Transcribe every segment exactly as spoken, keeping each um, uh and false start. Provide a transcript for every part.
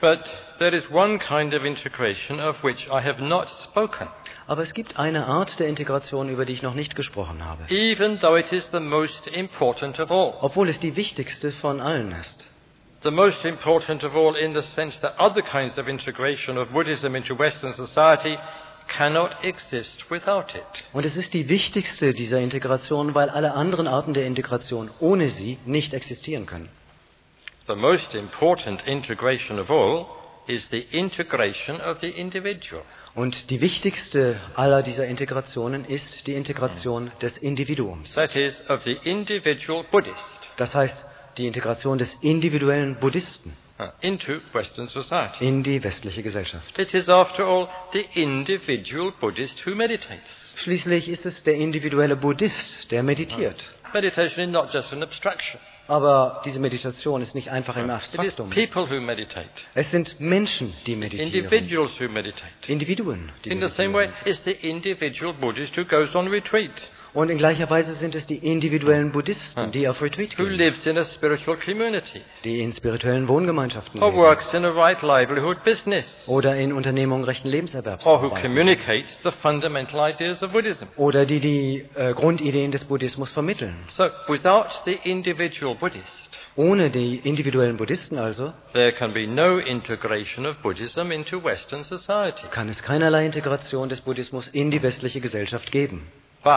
But there is one kind of integration of which I have not spoken. Aber es gibt eine Art der Integration, über die ich noch nicht gesprochen habe. Even though it is the most important of all. Obwohl es die wichtigste von allen ist. The most important of all in the sense that other kinds of integration of Buddhism into Western society cannot exist without it. Und es ist die wichtigste dieser Integration, weil alle anderen Arten der Integration ohne sie nicht existieren können. The most important integration of all is the integration of the individual. Und die wichtigste aller dieser Integrationen ist die Integration des Individuums. That is, of the individual Buddhist. Das heißt, die Integration des individuellen Buddhisten into Western society. In die westliche Gesellschaft. It is, after all, the individual Buddhist who meditates. Schließlich ist es der individuelle Buddhist, der meditiert. Meditation is not just an abstraction. Aber diese Meditation ist nicht einfach im Abstraktum. It is people who meditate. Es sind Menschen, die meditieren. Individuals who meditate. Individuen, die In the meditieren. same way, it's the individual Buddhist who goes on retreat. Und in gleicher Weise sind es die individuellen Buddhisten, die auf Retreat Who gehen, lives in a spiritual community. die in spirituellen Wohngemeinschaften Or leben works in a right livelihood business. oder in Unternehmungen rechten Lebenserwerbs Or who arbeiten communicates the fundamental ideas of Buddhism. oder die die äh, Grundideen des Buddhismus vermitteln. So, without the individual Buddhist, Ohne die individuellen Buddhisten also there can be no integration of Buddhism into Western society. kann es keinerlei Integration des Buddhismus in die westliche Gesellschaft geben. But,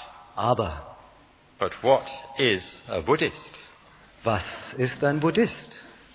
Aber but what is a Buddhist? was ist ein Buddhist?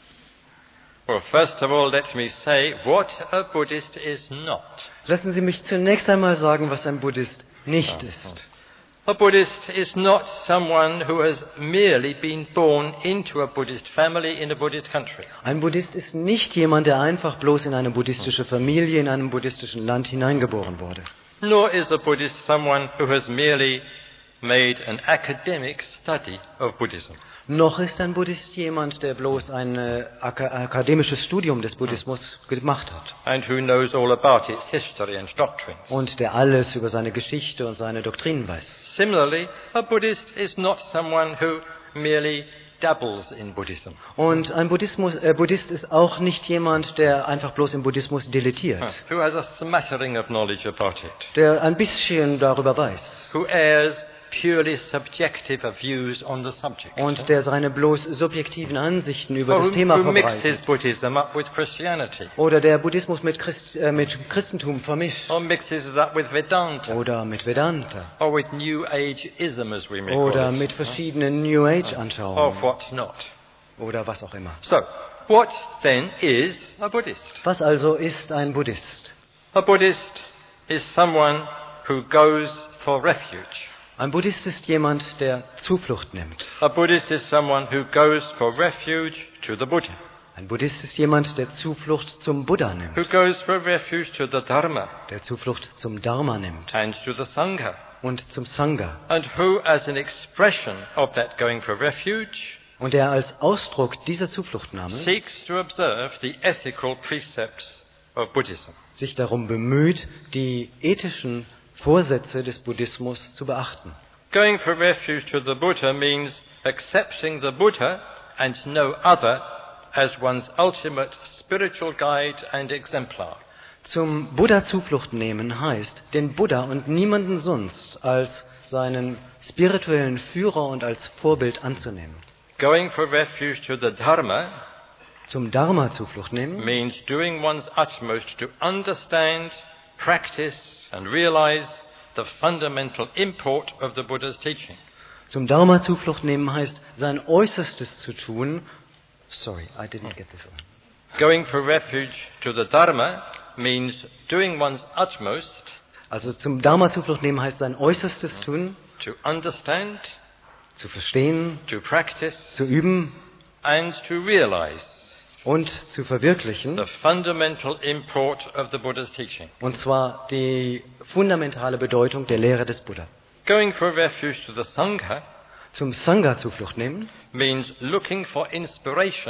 Well, first of all, let me say what a Buddhist is not. Lassen Sie mich zunächst einmal sagen, was ein Buddhist nicht ist. A Buddhist is not someone who has merely been born into a Buddhist family in a Buddhist country. Ein Buddhist ist nicht jemand, der einfach bloß in eine buddhistische Familie, in einem buddhistischen Land hineingeboren wurde. Nor is a Buddhist someone who has merely made an academic study of Buddhism. Noch ist ein Buddhist jemand, der bloß ein äh, ak akademisches Studium des Buddhismus gemacht hat And who knows all about its history and doctrines. und der alles über seine Geschichte und seine Doktrinen weiß. Similarly, a Buddhist is not someone who merely dabbles in Buddhism. Und ein Buddhismus, äh, Buddhist ist auch nicht jemand, der einfach bloß im Buddhismus dilettiert, Who has a smattering of knowledge about it. der ein bisschen darüber weiß Who airs purely subjective views on the subject. und der seine bloß subjektiven Ansichten über Or das who, Thema who mixes verbreitet. Buddhism up with Christianity. Oder der Buddhismus mit, Christ, äh, mit Christentum vermischt. Or mixes it up with Vedanta. Oder mit Vedanta. Or with New Age-ism, as we may Oder call it. mit verschiedenen New Age Or Anschauungen. what not. Oder was auch immer. So, what then is a Buddhist? Was also ist ein Buddhist? A Buddhist is someone who goes for refuge. Ein Buddhist ist jemand, der Zuflucht nimmt. A Buddhist is someone who goes for refuge to the Buddha. Ein Buddhist ist jemand, der Zuflucht zum Buddha nimmt. Who goes for refuge to the Dharma Der Zuflucht zum Dharma nimmt. and to the Sangha. Und zum Sangha. And who, as an expression of that going for refuge, Und der als Ausdruck dieser Zufluchtnahme seeks to observe the ethical precepts of Buddhism. sich darum bemüht, die ethischen Vorsätze des Buddhismus zu beachten. Going for refuge to the Buddha means accepting the Buddha and no other as one's ultimate spiritual guide and exemplar. Zum Buddha Zuflucht nehmen heißt, den Buddha und niemanden sonst als seinen spirituellen Führer und als Vorbild anzunehmen. Going for refuge to the Dharma Zum Dharma Zuflucht nehmen means doing one's utmost to understand, practice and realize the fundamental import of the Buddha's teaching. Zum Dharma Zuflucht nehmen heißt, sein Äußerstes zu tun. Sorry, I didn't get this one. Going for refuge to the Dharma means doing one's utmost Also zum Dharma Zuflucht nehmen heißt, sein Äußerstes tun, to understand, zu verstehen, to practice zu üben and to realize und zu verwirklichen. the fundamental import of the Buddha's teaching. Und zwar die fundamentale Bedeutung der Lehre des Buddha. Going for refuge to the Sangha Zum Sangha Zuflucht nehmen means looking for inspiration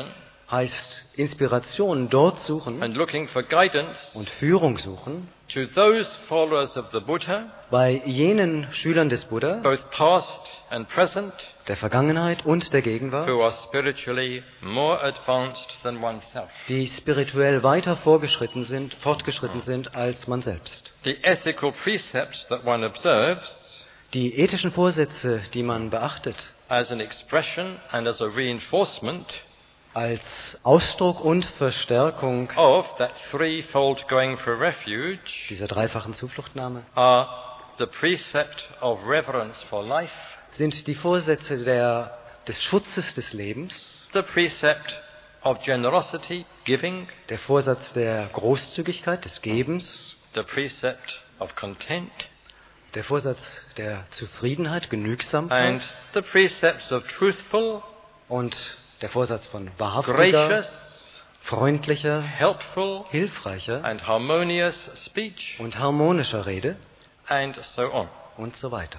heißt Inspiration dort suchen and looking for guidance und Führung suchen to those followers of the Buddha, bei jenen Schülern des Buddha, both past and present, der Vergangenheit und der Gegenwart, who are spiritually more advanced than oneself. die spirituell weiter vorgeschritten sind, fortgeschritten sind als man selbst. The ethical precepts that one observes Die ethischen Vorsätze, die man beachtet, as an expression and as a reinforcement als Ausdruck und Verstärkung of that threefold going for refuge dieser dreifachen Zufluchtnahme are the precept of reverence for life, sind die Vorsätze der, des Schutzes des Lebens, the precept of generosity, giving, der Vorsatz der Großzügigkeit, des Gebens, the precept of content, der Vorsatz der Zufriedenheit, and Genügsamkeit the precepts of truthful, und der Vorsatz von wahrhaftiger, gracious, freundlicher, helpful, hilfreicher and harmonious speech, und harmonischer Rede and so on. und so weiter.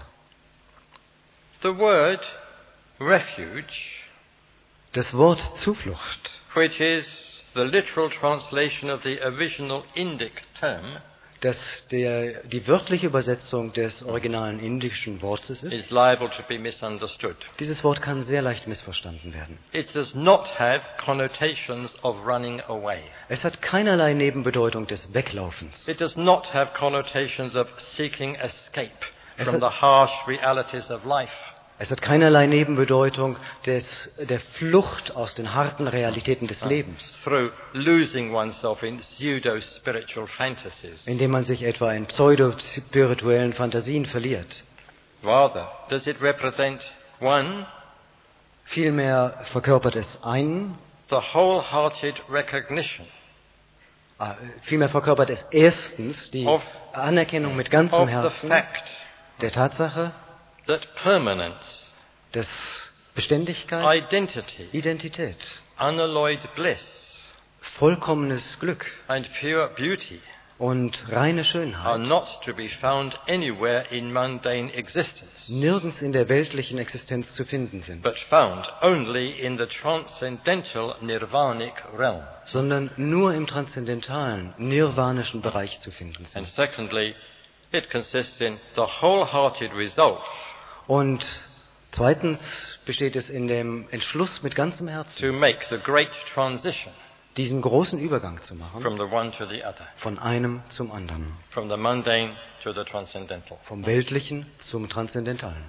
The word refuge, Das Wort Zuflucht, which is the literal translation of the original Indic term, das der, die wörtliche Übersetzung des originalen indischen Wortes ist, is liable to be misunderstood. dieses Wort kann sehr leicht missverstanden werden. It does not have connotations of running away. Es hat keinerlei Nebenbedeutung des Weglaufens. It does not have connotations of seeking escape Es from hat- the harsh realities of life. Es hat keinerlei Nebenbedeutung des, der Flucht aus den harten Realitäten des Lebens, Through losing oneself in pseudo-spiritual fantasies. indem man sich etwa in pseudo-spirituellen Fantasien verliert. Rather, does it represent, one, Vielmehr verkörpert es einen, the wholehearted recognition äh, vielmehr verkörpert es erstens die Of- Anerkennung mit ganzem of the Herzen fact der Tatsache, that permanence, dass Beständigkeit, identity, Identität, unalloyed bliss, vollkommenes Glück and pure beauty und reine are Schönheit not to be found anywhere in mundane existence, nirgends in der weltlichen Existenz zu finden sind, but found only in the transcendental nirvanic realm. sondern nur im transzendentalen, nirvanischen Bereich zu finden And sind. secondly, it consists in the wholehearted resolve Und zweitens besteht es in dem Entschluss mit ganzem Herzen, to make the great transition diesen großen Übergang zu machen, from the one to the other, von einem zum anderen, from the mundane to the transcendental. vom Weltlichen zum Transzendentalen.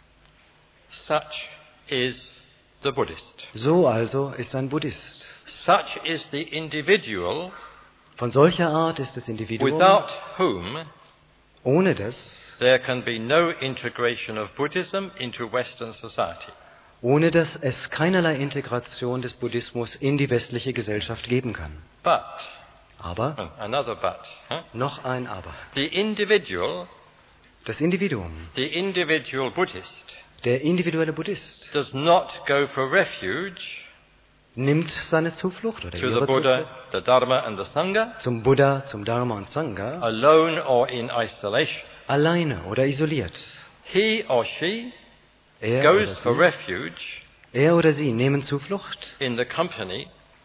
Such is the Buddhist. So also ist ein Buddhist. Such is the individual Von solcher Art ist das Individuum, without whom ohne das, there can be no integration of Buddhism into Western society. ohne dass es keinerlei Integration des Buddhismus in die westliche Gesellschaft geben kann. But, Aber, oh, another but, huh? noch ein Aber. the individual, Das Individuum, the individual Buddhist, der individuelle Buddhist, does not go for refuge nimmt seine Zuflucht oder to the ihre Buddha, Zuflucht the Dharma and the Sangha zum Buddha, zum Dharma und Sangha, alone or in isolation. alleine oder isoliert. He or she Er goes oder, for sie, refuge er oder sie nehmen Zuflucht in the company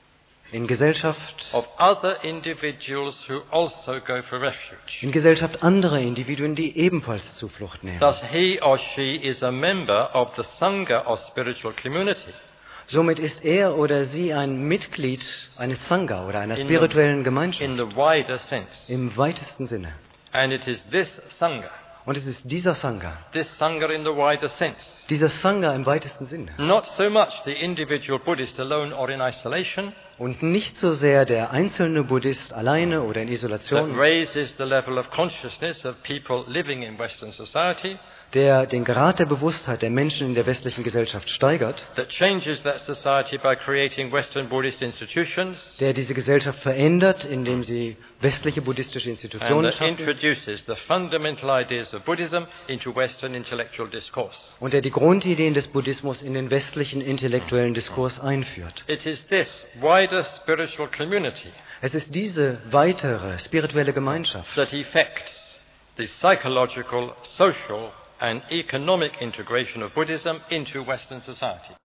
in Gesellschaft, of other individuals who also go for refuge. in Gesellschaft anderer Individuen, die ebenfalls Zuflucht nehmen. Thus, he or she is a member of the Sangha or spiritual community. Somit ist er oder sie ein Mitglied eines Sangha oder einer In the- spirituellen Gemeinschaft in the wider sense. im weitesten Sinne. And it is this Sangha, Und es ist dieser Sangha, this Sangha in the wider sense, dieser Sangha im weitesten Sinne not so much the individual Buddhist alone or in isolation, und nicht so sehr der einzelne Buddhist alleine oder in that Isolation, raises the level of consciousness of people living in Western society, der den Grad der Bewusstheit der Menschen in der westlichen Gesellschaft steigert, that changes that society by creating Western Buddhist institutions, der diese Gesellschaft verändert, indem sie westliche buddhistische and Institutionen that schaffen introduces the fundamental ideas of Buddhism into Western intellectual discourse. und der die Grundideen des Buddhismus in den westlichen intellektuellen Diskurs einführt. It is this wider spiritual community Es ist diese weitere spirituelle Gemeinschaft, that effects the psychological, social, and economic integration of Buddhism into Western society.